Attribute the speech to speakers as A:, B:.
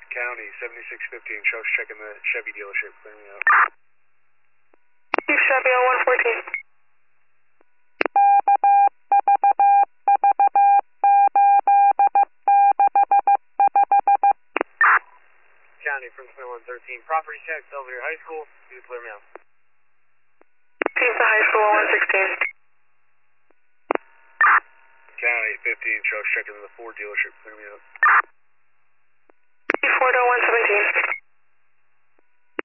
A: County 7615, Chuck's checking the Chevy dealership. Clear me out.
B: Chief Chevy on 114.
A: County from 2113, property check, Belvedere High School. You clear me out.
B: Chief to high school on 116.
A: County 15, Chuck's checking the Ford dealership. Clear me out.
B: Chief Ford on 117.